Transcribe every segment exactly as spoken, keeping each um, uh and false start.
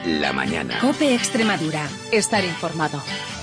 La mañana. COPE Extremadura. Estar informado.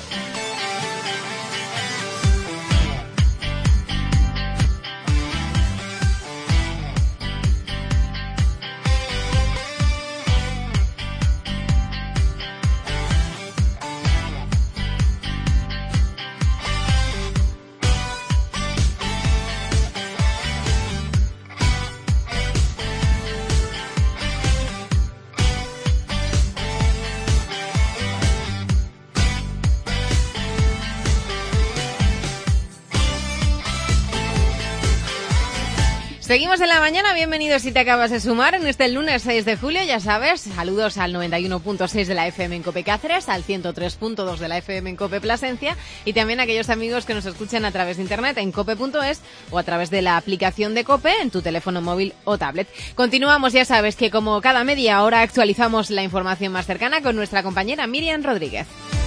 Seguimos en la mañana, bienvenidos si te acabas de sumar en este lunes seis de julio, ya sabes, saludos al noventa y uno punto seis de la F M en COPE Cáceres, al ciento tres punto dos de la F M en COPE Plasencia y también a aquellos amigos que nos escuchan a través de internet en cope punto es o a través de la aplicación de COPE en tu teléfono móvil o tablet. Continuamos, ya sabes que como cada media hora actualizamos la información más cercana con nuestra compañera Miriam Rodríguez.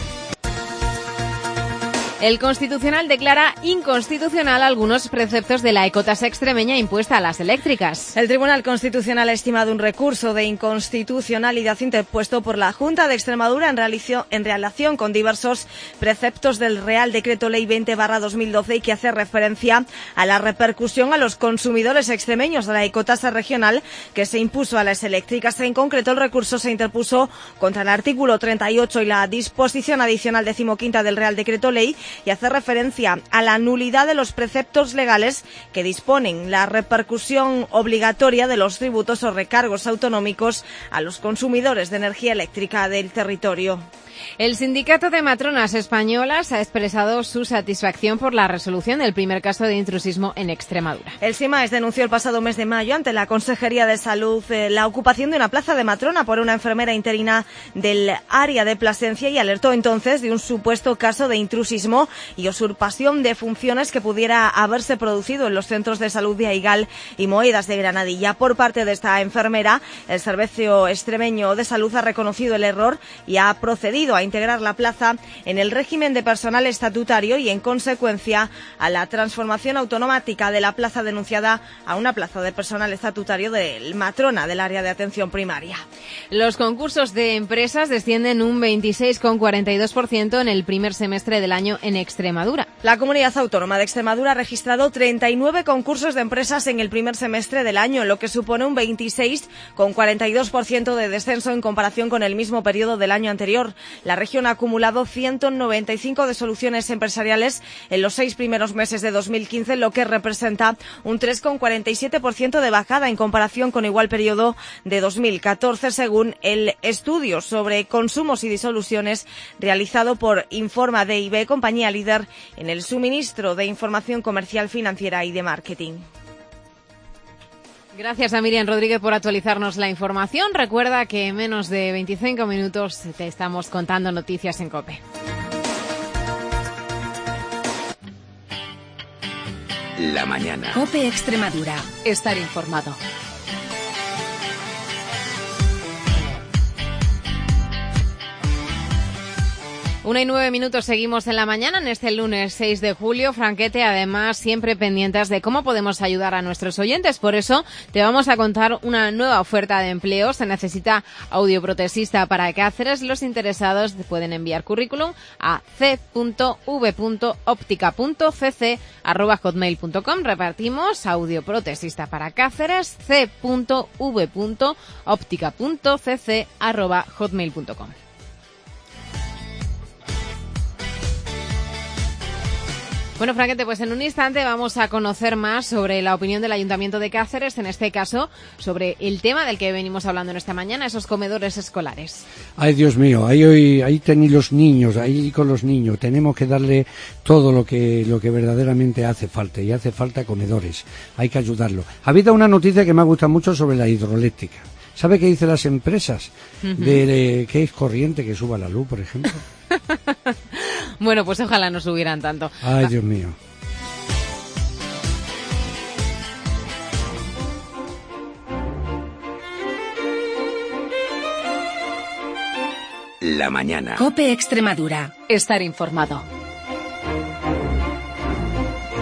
El Constitucional declara inconstitucional algunos preceptos de la ecotasa extremeña impuesta a las eléctricas. El Tribunal Constitucional ha estimado un recurso de inconstitucionalidad interpuesto por la Junta de Extremadura en, en relación con diversos preceptos del Real Decreto Ley veinte barra dos mil doce y que hace referencia a la repercusión a los consumidores extremeños de la ecotasa regional que se impuso a las eléctricas. En concreto, el recurso se interpuso contra el artículo treinta y ocho y la disposición adicional decimoquinta del Real Decreto Ley y hace referencia a la nulidad de los preceptos legales que disponen la repercusión obligatoria de los tributos o recargos autonómicos a los consumidores de energía eléctrica del territorio. El Sindicato de Matronas Españolas ha expresado su satisfacción por la resolución del primer caso de intrusismo en Extremadura. El SIMAES denunció el pasado mes de mayo ante la Consejería de Salud eh, la ocupación de una plaza de matrona por una enfermera interina del área de Plasencia y alertó entonces de un supuesto caso de intrusismo y usurpación de funciones que pudiera haberse producido en los centros de salud de Aigal y Moedas de Granadilla. Por parte de esta enfermera, el Servicio Extremeño de Salud ha reconocido el error y ha procedido a integrar la plaza en el régimen de personal estatutario y, en consecuencia, a la transformación automática de la plaza denunciada a una plaza de personal estatutario de matrona del área de atención primaria. Los concursos de empresas descienden un veintiséis coma cuarenta y dos por ciento en el primer semestre del año en Extremadura. La Comunidad Autónoma de Extremadura ha registrado treinta y nueve concursos de empresas en el primer semestre del año, lo que supone un veintiséis coma cuarenta y dos por ciento de descenso en comparación con el mismo periodo del año anterior. La región ha acumulado ciento noventa y cinco resoluciones empresariales en los seis primeros meses de dos mil quince, lo que representa un tres coma cuarenta y siete por ciento de bajada en comparación con igual periodo de dos mil catorce, según el estudio sobre consumos y disoluciones realizado por Informa D I B, compañía líder en el suministro de información comercial, financiera y de marketing. Gracias a Miriam Rodríguez por actualizarnos la información. Recuerda que en menos de veinticinco minutos te estamos contando noticias en COPE. La mañana. COPE Extremadura. Estar informado. Una y nueve minutos seguimos en la mañana en este lunes seis de julio. Franquete, además, siempre pendientes de cómo podemos ayudar a nuestros oyentes. Por eso te vamos a contar una nueva oferta de empleo. Se necesita audioprotesista para Cáceres. Los interesados pueden enviar currículum a c punto v punto optica punto c c arroba hotmail punto com. Repartimos audioprotesista para Cáceres, c punto v punto optica punto c c arroba hotmail punto com. Bueno, Franquete, pues en un instante vamos a conocer más sobre la opinión del Ayuntamiento de Cáceres, en este caso sobre el tema del que venimos hablando en esta mañana, esos comedores escolares. Ay, Dios mío, ahí hoy ahí tenéis los niños, ahí con los niños, tenemos que darle todo lo que lo que verdaderamente hace falta, y hace falta comedores, hay que ayudarlo. Ha habido una noticia que me ha gustado mucho sobre la hidroeléctrica. ¿Sabe qué dicen las empresas? Uh-huh. De, de que es corriente que suba la luz, por ejemplo. Bueno, pues ojalá no subieran tanto. Ay, Dios mío. La mañana. COPE Extremadura. Estar informado.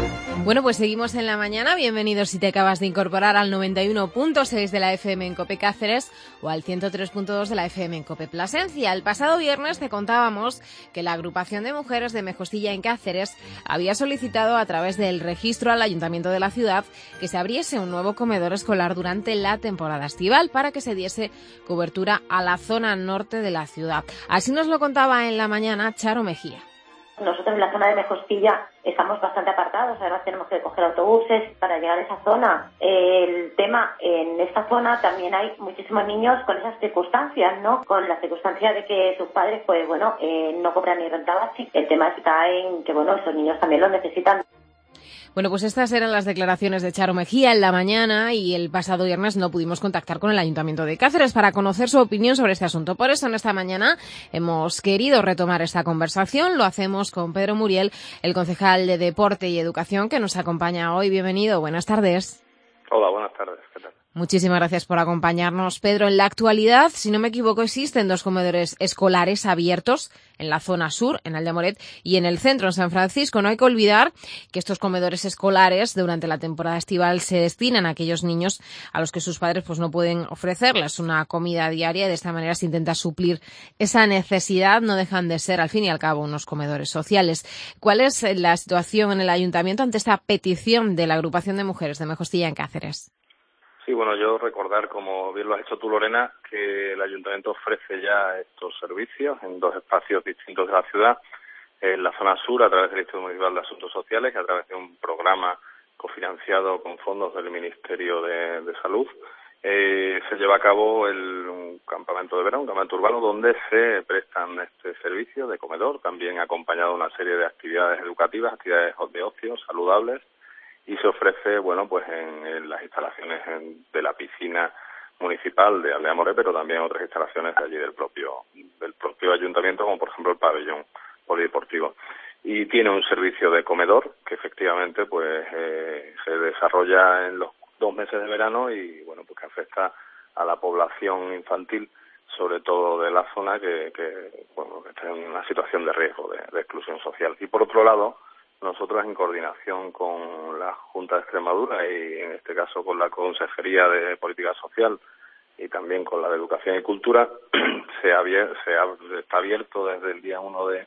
Bueno, pues seguimos en la mañana. Bienvenidos si te acabas de incorporar al noventa y uno punto seis de la F M en COPE Cáceres o al ciento tres punto dos de la F M en COPE Plasencia. El pasado viernes te contábamos que la agrupación de mujeres de Mejostilla en Cáceres había solicitado a través del registro al Ayuntamiento de la ciudad que se abriese un nuevo comedor escolar durante la temporada estival para que se diese cobertura a la zona norte de la ciudad. Así nos lo contaba en la mañana Charo Mejía. Nosotros en la zona de Mejostilla estamos bastante apartados, además tenemos que coger autobuses para llegar a esa zona. El tema, en esta zona también hay muchísimos niños con esas circunstancias, ¿no? Con la circunstancia de que sus padres, pues bueno, eh, no cobran ni renta básica. El tema está en que, bueno, esos niños también los necesitan. Bueno, pues estas eran las declaraciones de Charo Mejía en la mañana y el pasado viernes no pudimos contactar con el Ayuntamiento de Cáceres para conocer su opinión sobre este asunto. Por eso en esta mañana hemos querido retomar esta conversación. Lo hacemos con Pedro Muriel, el concejal de Deporte y Educación, que nos acompaña hoy. Bienvenido, buenas tardes. Hola, buenas tardes. ¿Qué tal? Muchísimas gracias por acompañarnos, Pedro. En la actualidad, si no me equivoco, existen dos comedores escolares abiertos en la zona sur, en Aldeamoret, y en el centro, en San Francisco. No hay que olvidar que estos comedores escolares durante la temporada estival se destinan a aquellos niños a los que sus padres pues no pueden ofrecerles una comida diaria y de esta manera se intenta suplir esa necesidad. No dejan de ser, al fin y al cabo, unos comedores sociales. ¿Cuál es la situación en el Ayuntamiento ante esta petición de la agrupación de mujeres de Mejostilla en Cáceres? Sí, bueno, yo recordar, como bien lo has hecho tú, Lorena, que el Ayuntamiento ofrece ya estos servicios en dos espacios distintos de la ciudad, en la zona sur a través del Instituto Municipal de Asuntos Sociales, que a través de un programa cofinanciado con fondos del Ministerio de, de Salud, eh, se lleva a cabo el, un campamento de verano, un campamento urbano, donde se prestan este servicio de comedor, también acompañado de una serie de actividades educativas, actividades de ocio, saludables, y se ofrece, bueno, pues en, en las instalaciones en, de la piscina municipal de Aldeamoret, pero también otras instalaciones de allí del propio del propio ayuntamiento, como por ejemplo el pabellón polideportivo. Y tiene un servicio de comedor que efectivamente pues eh, se desarrolla en los dos meses de verano y, bueno, pues que afecta a la población infantil, sobre todo de la zona que, que bueno, que está en una situación de riesgo de, de exclusión social. Y por otro lado, nosotros, en coordinación con la Junta de Extremadura y, en este caso, con la Consejería de Política Social y también con la de Educación y Cultura, se, abier- se ha, está abierto desde el día uno de,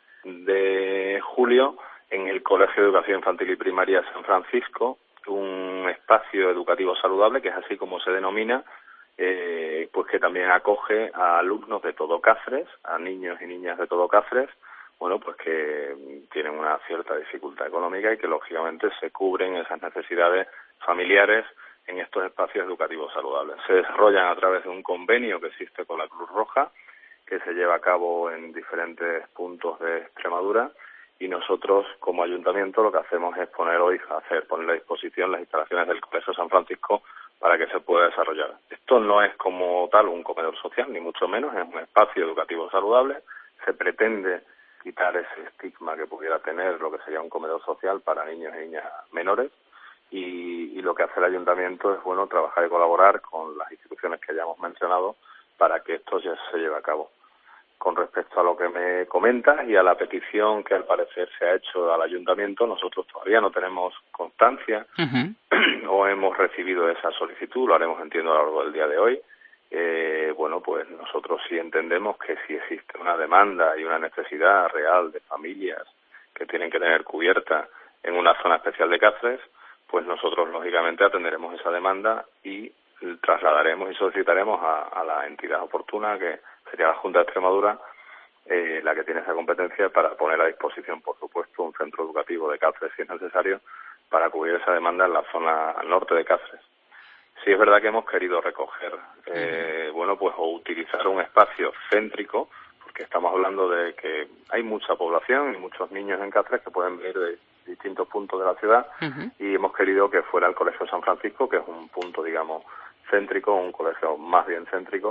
de julio en el Colegio de Educación Infantil y Primaria San Francisco un espacio educativo saludable, que es así como se denomina, eh, pues que también acoge a alumnos de todo Cáceres, a niños y niñas de todo Cáceres, bueno, pues que tienen una cierta dificultad económica y que lógicamente se cubren esas necesidades familiares en estos espacios educativos saludables. Se desarrollan a través de un convenio que existe con la Cruz Roja, que se lleva a cabo en diferentes puntos de Extremadura, y nosotros como ayuntamiento lo que hacemos es poner hoy, hacer, poner a disposición las instalaciones del Colegio San Francisco para que se pueda desarrollar. Esto no es como tal un comedor social, ni mucho menos, es un espacio educativo saludable. Se pretende quitar ese estigma que pudiera tener lo que sería un comedor social para niños y niñas menores, y, y lo que hace el ayuntamiento es, bueno, trabajar y colaborar con las instituciones que hayamos mencionado para que esto ya se lleve a cabo. Con respecto a lo que me comentas y a la petición que al parecer se ha hecho al ayuntamiento, nosotros todavía no tenemos constancia uh-huh. o hemos recibido esa solicitud, lo haremos, entiendo, a lo largo del día de hoy. Eh, bueno, pues nosotros sí entendemos que si existe una demanda y una necesidad real de familias que tienen que tener cubierta en una zona especial de Cáceres, pues nosotros lógicamente atenderemos esa demanda y trasladaremos y solicitaremos a, a la entidad oportuna, que sería la Junta de Extremadura, eh, la que tiene esa competencia para poner a disposición, por supuesto, un centro educativo de Cáceres si es necesario, para cubrir esa demanda en la zona norte de Cáceres. Sí es verdad que hemos querido recoger, eh, bueno, pues o utilizar un espacio céntrico, porque estamos hablando de que hay mucha población y muchos niños en Cáceres que pueden venir de distintos puntos de la ciudad, uh-huh. y hemos querido que fuera el Colegio San Francisco, que es un punto, digamos, céntrico, un colegio más bien céntrico,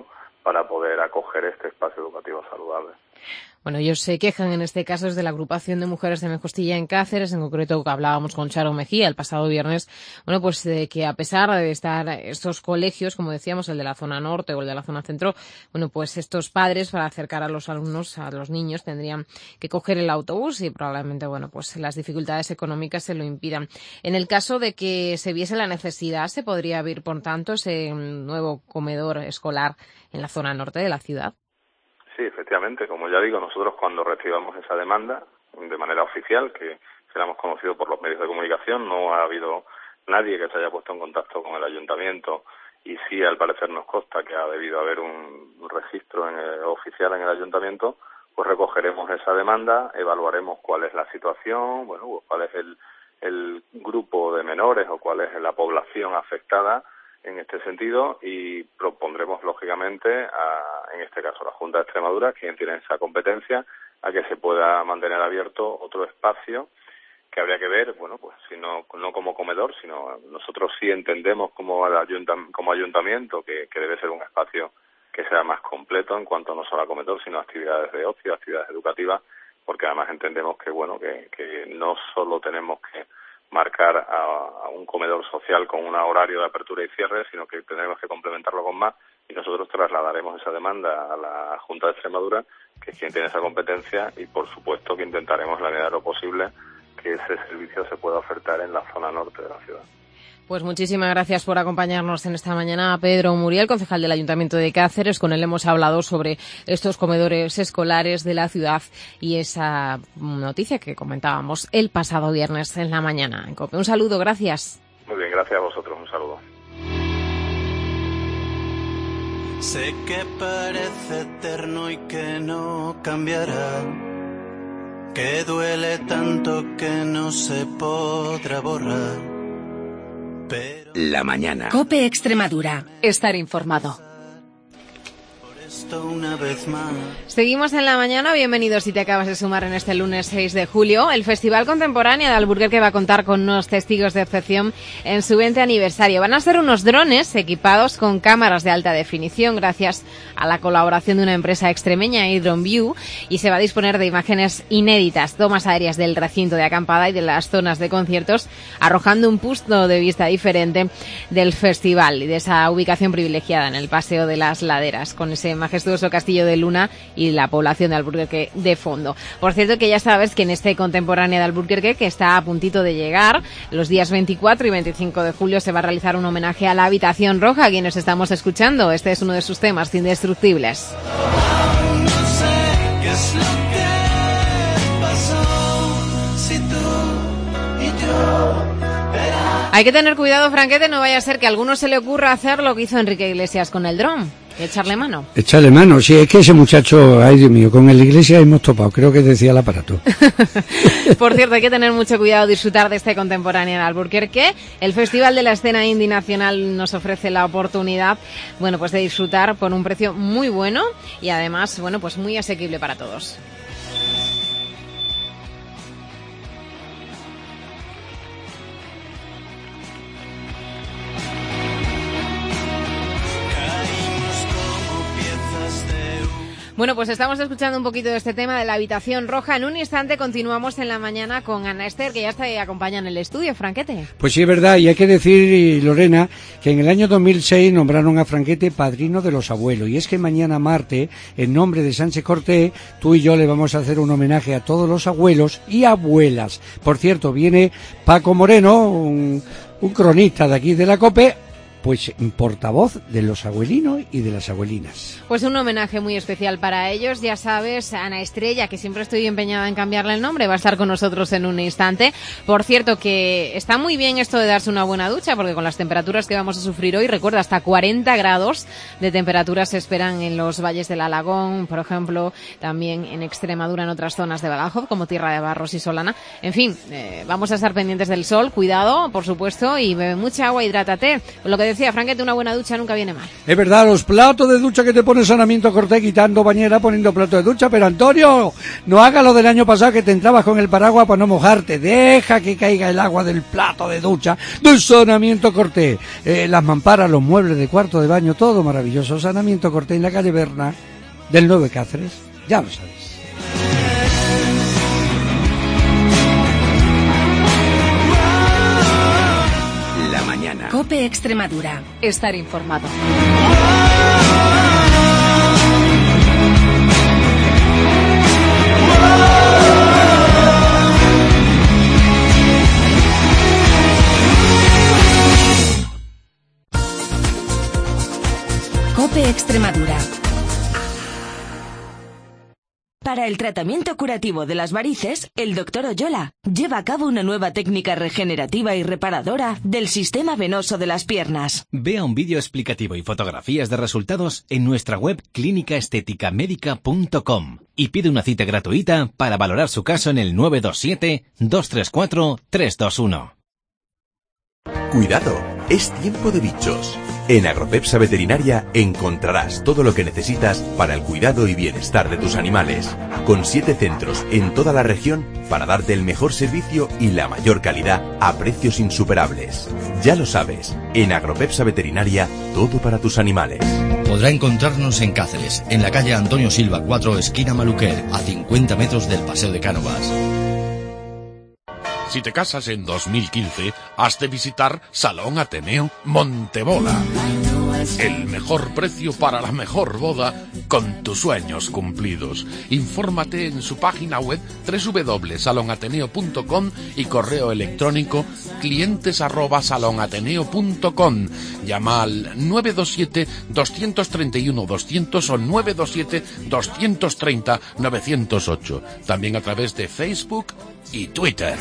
para poder acoger este espacio educativo saludable. Bueno, ellos se quejan en este caso desde la agrupación de mujeres de Mejostilla en Cáceres, en concreto que hablábamos con Charo Mejía el pasado viernes, bueno, pues de que a pesar de estar estos colegios, como decíamos, el de la zona norte o el de la zona centro, bueno, pues estos padres para acercar a los alumnos, a los niños, tendrían que coger el autobús y probablemente, bueno, pues las dificultades económicas se lo impidan. En el caso de que se viese la necesidad, ¿se podría abrir, por tanto, ese nuevo comedor escolar en la zona norte de la ciudad? Sí, efectivamente, como ya digo, nosotros cuando recibamos esa demanda de manera oficial, que se la hemos conocido por los medios de comunicación, no ha habido nadie que se haya puesto en contacto con el ayuntamiento, y sí, al parecer nos consta que ha debido haber un registro en el, oficial en el ayuntamiento, pues recogeremos esa demanda, evaluaremos cuál es la situación, bueno, cuál es el, el grupo de menores o cuál es la población afectada en este sentido, y propondremos lógicamente a, en este caso, a la Junta de Extremadura, quien tiene esa competencia, a que se pueda mantener abierto otro espacio que habría que ver, bueno, pues si no, no como comedor, sino nosotros sí entendemos como, ayuntam, como ayuntamiento que, que debe ser un espacio que sea más completo en cuanto no solo a comedor, sino a actividades de ocio, actividades educativas, porque además entendemos que, bueno, que, que no solo tenemos que marcar a, a un comedor social con un horario de apertura y cierre, sino que tenemos que complementarlo con más, y nosotros trasladaremos esa demanda a la Junta de Extremadura, que es quien tiene esa competencia, y por supuesto que intentaremos en la medida de lo posible que ese servicio se pueda ofertar en la zona norte de la ciudad. Pues muchísimas gracias por acompañarnos en esta mañana a Pedro Muriel, concejal del Ayuntamiento de Cáceres. Con él hemos hablado sobre estos comedores escolares de la ciudad y esa noticia que comentábamos el pasado viernes en la mañana en COPE. Un saludo, gracias. Muy bien, gracias a vosotros, un saludo. Sé que parece eterno y que no cambiará, que duele tanto que no se podrá borrar. La mañana. COPE Extremadura. Estar informado. Una vez más. Seguimos en la mañana. Bienvenidos si te acabas de sumar en este lunes seis de julio. El Festival Contemporáneo de Alburquerque va a contar con unos testigos de excepción en su veinte aniversario. Van a ser unos drones equipados con cámaras de alta definición gracias a la colaboración de una empresa extremeña, HydronView, y se va a disponer de imágenes inéditas, tomas aéreas del recinto de acampada y de las zonas de conciertos, arrojando un punto de vista diferente del festival y de esa ubicación privilegiada en el Paseo de las Laderas, con ese majestuoso Castillo de Luna y la población de Alburquerque de fondo. Por cierto, que ya sabes que en este Contemporáneo de Alburquerque, que está a puntito de llegar, los días veinticuatro y veinticinco de julio se va a realizar un homenaje a la Habitación Roja, a quienes estamos escuchando. Este es uno de sus temas indestructibles. No sé qué es lo que pasó, si tú y yo. Hay que tener cuidado, Franquete, no vaya a ser que a alguno se le ocurra hacer lo que hizo Enrique Iglesias con el dron. Echarle mano. Echarle mano, sí, es que ese muchacho, ay Dios mío, con el Iglesia hemos topado, creo que decía el aparato. Por cierto, hay que tener mucho cuidado, disfrutar de este Contemporáneo en Alburquerque. El Festival de la Escena Indie Nacional nos ofrece la oportunidad, bueno, pues de disfrutar por un precio muy bueno y además, bueno, pues muy asequible para todos. Bueno, pues estamos escuchando un poquito de este tema de la Habitación Roja. En un instante continuamos en la mañana con Ana Esther, que ya está acompaña en el estudio. Franquete. Pues sí, es verdad, y hay que decir, Lorena, que en el año dos mil seis nombraron a Franquete padrino de los abuelos. Y es que mañana martes, en nombre de Sánchez Cortés, tú y yo le vamos a hacer un homenaje a todos los abuelos y abuelas. Por cierto, viene Paco Moreno, un, un cronista de aquí de la COPE, pues portavoz de los abuelinos y de las abuelinas. Pues un homenaje muy especial para ellos, ya sabes, Ana Estrella, que siempre estoy empeñada en cambiarle el nombre, va a estar con nosotros en un instante. Por cierto, que está muy bien esto de darse una buena ducha, porque con las temperaturas que vamos a sufrir hoy, recuerda, hasta cuarenta grados de temperatura se esperan en los valles del Alagón, por ejemplo, también en Extremadura, en otras zonas de Badajoz, como Tierra de Barros y Solana. En fin, eh, vamos a estar pendientes del sol, cuidado, por supuesto, y bebe mucha agua, hidrátate. Lo que decía Frank, que una buena ducha nunca viene mal. Es verdad, los platos de ducha que te pone Saneamiento Cortés, quitando bañera, poniendo plato de ducha, pero Antonio, no hagas lo del año pasado que te entrabas con el paraguas para no mojarte, deja que caiga el agua del plato de ducha de Saneamiento Cortés. Eh, las mamparas, los muebles de cuarto de baño, todo maravilloso. Saneamiento Cortés en la calle Berna del nueve Cáceres, ya lo sabes. La mañana. COPE Extremadura. Estar informado. COPE Extremadura. Para el tratamiento curativo de las varices, el doctor Oyola lleva a cabo una nueva técnica regenerativa y reparadora del sistema venoso de las piernas. Vea un vídeo explicativo y fotografías de resultados en nuestra web clínica estética médica punto com y pide una cita gratuita para valorar su caso en el nueve dos siete, dos tres cuatro, tres dos uno. Cuidado, es tiempo de bichos. En Agropepsa Veterinaria encontrarás todo lo que necesitas para el cuidado y bienestar de tus animales, con siete centros en toda la región para darte el mejor servicio y la mayor calidad a precios insuperables. Ya lo sabes, en Agropepsa Veterinaria, todo para tus animales. Podrá encontrarnos en Cáceres, en la calle Antonio Silva cuatro, esquina Maluquer, a cincuenta metros del Paseo de Cánovas. Si te casas en dos mil quince, has de visitar Salón Ateneo Montebola. El mejor precio para la mejor boda con tus sueños cumplidos. Infórmate en su página web doble u doble u doble u punto salón ateneo punto com y correo electrónico clientes arroba salón ateneo punto com. Llama al nueve dos siete, dos tres uno, doscientos o nueve dos siete, dos tres cero, nueve cero ocho. También a través de Facebook y Twitter.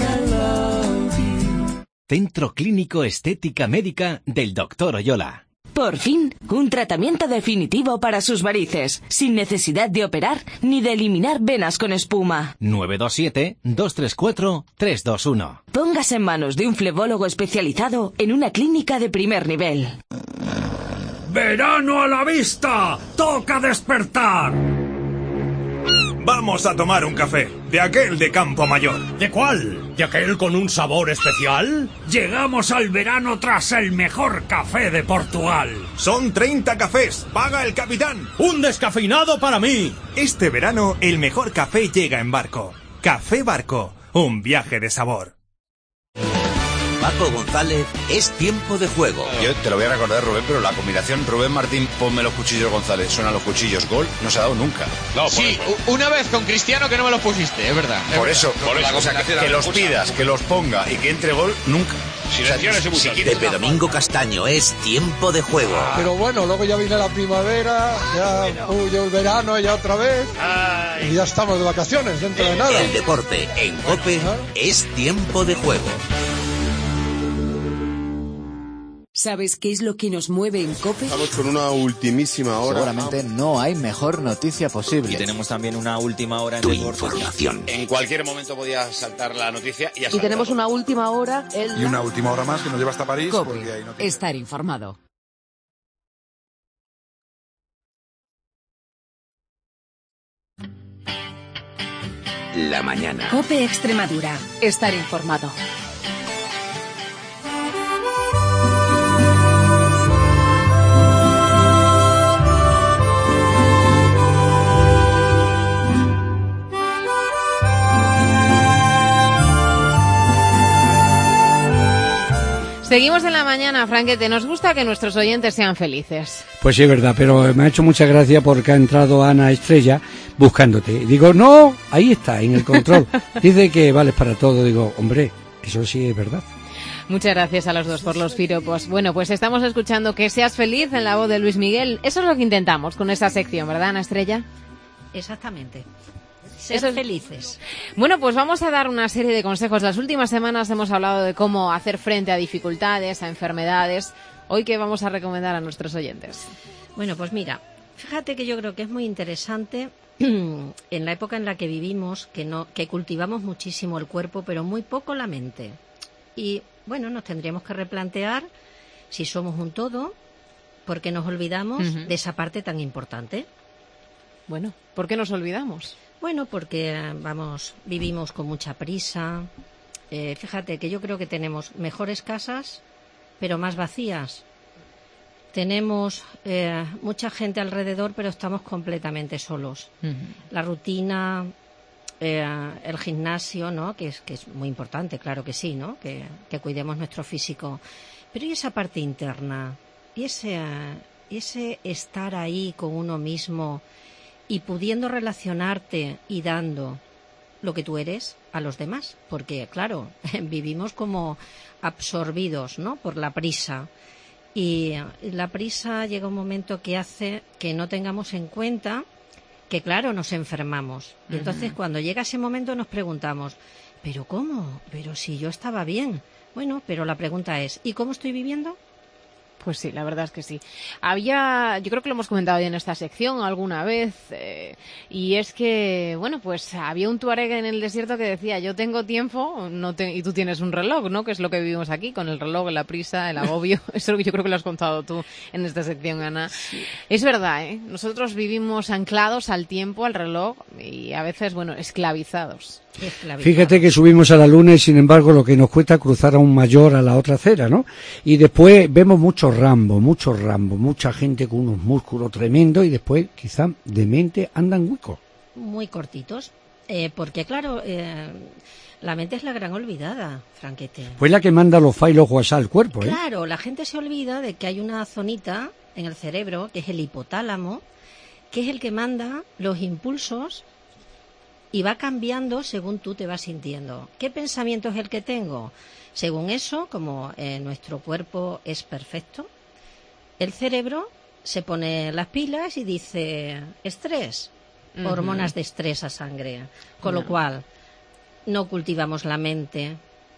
Centro Clínico Estética Médica del doctor Oyola. Por fin, un tratamiento definitivo para sus varices, sin necesidad de operar ni de eliminar venas con espuma. nueve dos siete, dos tres cuatro, tres dos uno. Póngase en manos de un flebólogo especializado en una clínica de primer nivel. ¡Verano a la vista! ¡Toca despertar! Vamos a tomar un café, de aquel de Campo Mayor. ¿De cuál? ¿De aquel con un sabor especial? Llegamos al verano tras el mejor café de Portugal. Son treinta cafés, paga el capitán. ¡Un descafeinado para mí! Este verano el mejor café llega en barco. Café Barco, un viaje de sabor. Paco González, es tiempo de juego. Yo te lo voy a recordar, Rubén, pero la combinación Rubén Martín, ponme los cuchillos González, suenan los cuchillos, gol, no se ha dado nunca. No, sí, eso. Una vez con Cristiano que no me los pusiste, es verdad. Es por, verdad. Eso, por eso, o sea, que, que los pidas, que los ponga y que entre gol, nunca. Silenciar ese muchacho. Pepe Domingo Castaño, es tiempo de juego. Pero bueno, luego ya viene la primavera, ya huye el verano, ya otra vez. Ay. Y ya estamos de vacaciones, dentro de nada. El deporte en COPE ¿Ah? es tiempo de juego. ¿Sabes qué es lo que nos mueve en COPE? Estamos con una ultimísima hora. Seguramente no hay mejor noticia posible. Y tenemos también una última hora en tu información. En cualquier momento podía saltar la noticia y ya. Y tenemos una última hora. En y una última hora más que nos lleva hasta París. COPE. Porque ahí no tiene... Estar informado. La mañana. COPE Extremadura. Estar informado. Seguimos en la mañana, Franquete. Nos gusta que nuestros oyentes sean felices. Pues sí, es verdad, pero me ha hecho mucha gracia porque ha entrado Ana Estrella buscándote. Digo, no, ahí está, en el control. Dice que vales para todo. Digo, hombre, eso sí es verdad. Muchas gracias a los dos por los piropos. Bueno, pues estamos escuchando Que seas feliz en la voz de Luis Miguel. Eso es lo que intentamos con esa sección, ¿verdad, Ana Estrella? Exactamente. Ser Eso es... felices. Bueno, pues vamos a dar una serie de consejos. Las últimas semanas hemos hablado de cómo hacer frente a dificultades, a enfermedades. Hoy, ¿qué vamos a recomendar a nuestros oyentes? Bueno, pues mira, fíjate que yo creo que es muy interesante en la época en la que vivimos, que no, que cultivamos muchísimo el cuerpo, pero muy poco la mente. Y bueno, nos tendríamos que replantear Si somos un todo, ¿por qué nos olvidamos uh-huh. de esa parte tan importante? Bueno, ¿por qué nos olvidamos? Bueno, porque, vamos, vivimos con mucha prisa. Eh, fíjate que yo creo que tenemos mejores casas, pero más vacías. Tenemos eh, mucha gente alrededor, pero estamos completamente solos. Uh-huh. La rutina, eh, el gimnasio, ¿no? Que es, que es muy importante, claro que sí, ¿no? Que, que cuidemos nuestro físico. Pero ¿y esa parte interna? ¿Y ese, y ese estar ahí con uno mismo y pudiendo relacionarte y dando lo que tú eres a los demás? Porque, claro, vivimos como absorbidos, ¿no? Por la prisa. Y la prisa llega un momento que hace que no tengamos en cuenta que, claro, nos enfermamos. Y entonces, uh-huh. cuando llega ese momento nos preguntamos, ¿pero cómo? ¿Pero si yo estaba bien? Bueno, pero la pregunta es, ¿y cómo estoy viviendo? Pues sí, la verdad es que sí. Había, yo creo que lo hemos comentado ya en esta sección alguna vez, eh, y es que, bueno, pues había un tuareg en el desierto que decía, yo tengo tiempo no te, y tú tienes un reloj, ¿no? Que es lo que vivimos aquí, con el reloj, la prisa, el agobio. Eso yo creo que lo has contado tú en esta sección, Ana. Sí. Es verdad, ¿eh? Nosotros vivimos anclados al tiempo, al reloj, y a veces, bueno, esclavizados. Fíjate que subimos a la luna y sin embargo lo que nos cuesta cruzar a un mayor a la otra acera, ¿no? Y después vemos muchos Rambo, muchos Rambo, mucha gente con unos músculos tremendos y después quizá de mente andan huecos. Muy cortitos, eh, porque claro, eh, la mente es la gran olvidada, Franquete. Pues la que manda los files WhatsApp al cuerpo, ¿eh? Claro, la gente se olvida de que hay una zonita en el cerebro, que es el hipotálamo, que es el que manda los impulsos y va cambiando según tú te vas sintiendo. ¿Qué pensamiento es el que tengo? Según eso, como eh, nuestro cuerpo es perfecto, el cerebro se pone las pilas y dice estrés, uh-huh. hormonas de estrés a sangre. Con no. lo cual, no cultivamos la mente,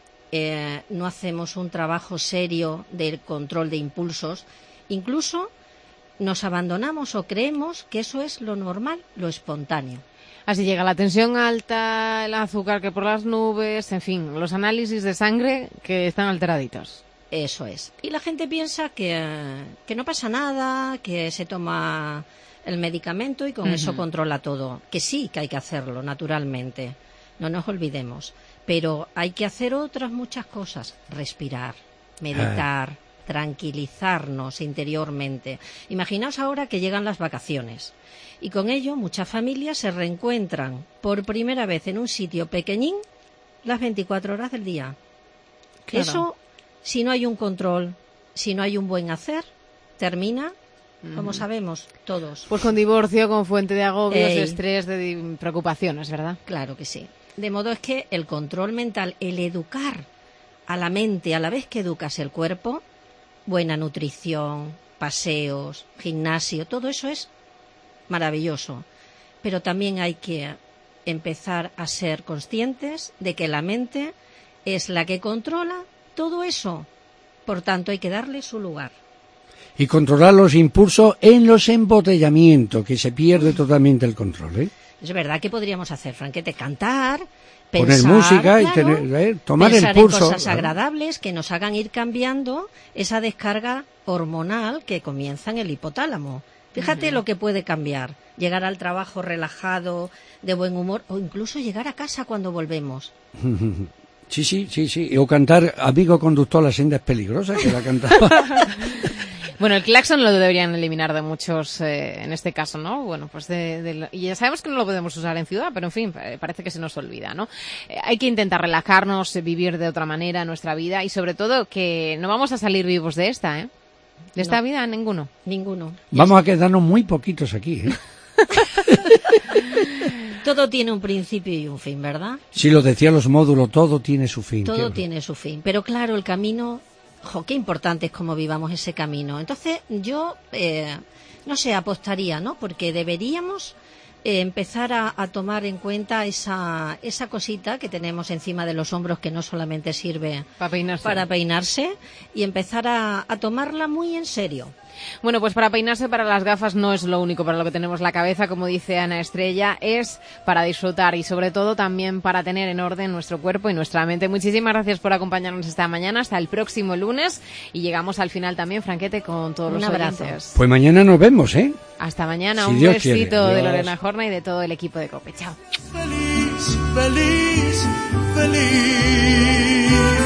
eh, no hacemos un trabajo serio del control de impulsos, incluso nos abandonamos o creemos que eso es lo normal, lo espontáneo. Así llega la tensión alta, el azúcar que por las nubes, en fin, los análisis de sangre que están alteraditos. Eso es. Y la gente piensa que, que no pasa nada, que se toma el medicamento y con uh-huh. eso controla todo. Que sí, que hay que hacerlo, naturalmente. No nos olvidemos. Pero hay que hacer otras muchas cosas. Respirar, meditar, ah. tranquilizarnos interiormente. Imaginaos ahora que llegan las vacaciones. Y con ello muchas familias se reencuentran por primera vez en un sitio pequeñín las veinticuatro horas del día. Claro. Eso, si no hay un control, si no hay un buen hacer, termina, mm. como sabemos, todos. Pues con divorcio, con fuente de agobios, Ey. de estrés, de preocupaciones, ¿verdad? Claro que sí. De modo es que el control mental, el educar a la mente a la vez que educas el cuerpo, buena nutrición, paseos, gimnasio, todo eso es maravilloso, pero también hay que empezar a ser conscientes de que la mente es la que controla todo eso, por tanto hay que darle su lugar. Y controlar los impulsos en los embotellamientos, que se pierde totalmente el control, ¿eh? Es verdad que podríamos hacer, Franquete, cantar, poner pensar, música y claro, tener, eh, tomar pensar el pulso, en cosas claro. agradables que nos hagan ir cambiando esa descarga hormonal que comienza en el hipotálamo. Fíjate uh-huh. lo que puede cambiar. Llegar al trabajo relajado, de buen humor, o incluso llegar a casa cuando volvemos. Sí, sí, sí, sí. O cantar Amigo conductor, la senda es peligrosa, que la cantaba. Bueno, el claxon lo deberían eliminar de muchos, eh, en este caso, ¿no? Bueno, pues de, de, y ya sabemos que no lo podemos usar en ciudad, pero en fin, parece que se nos olvida, ¿no? Eh, hay que intentar relajarnos, vivir de otra manera nuestra vida y sobre todo que no vamos a salir vivos de esta, ¿eh? De esta no. vida, ninguno. Ninguno. Vamos a quedarnos muy poquitos aquí, ¿eh? Todo tiene un principio y un fin, ¿verdad? Sí, lo decían los módulos, todo tiene su fin. Todo tiene su fin, pero claro, el camino, jo, qué importante es cómo vivamos ese camino. Entonces, yo, eh, no sé, apostaría, ¿no? Porque deberíamos eh, empezar a, a tomar en cuenta esa esa cosita que tenemos encima de los hombros que no solamente sirve para peinarse, para peinarse y empezar a, a tomarla muy en serio. Bueno, pues para peinarse para las gafas no es lo único para lo que tenemos la cabeza, como dice Ana Estrella, es para disfrutar y sobre todo también para tener en orden nuestro cuerpo y nuestra mente. Muchísimas gracias por acompañarnos esta mañana, hasta el próximo lunes, y llegamos al final también, Franquete, con todos Un los abrazo. oyentes. Pues mañana nos vemos, ¿eh? Hasta mañana, Si un Dios besito quiere. de Adiós. Lorena Jorna y de todo el equipo de COPE. Chao. Feliz, feliz, feliz.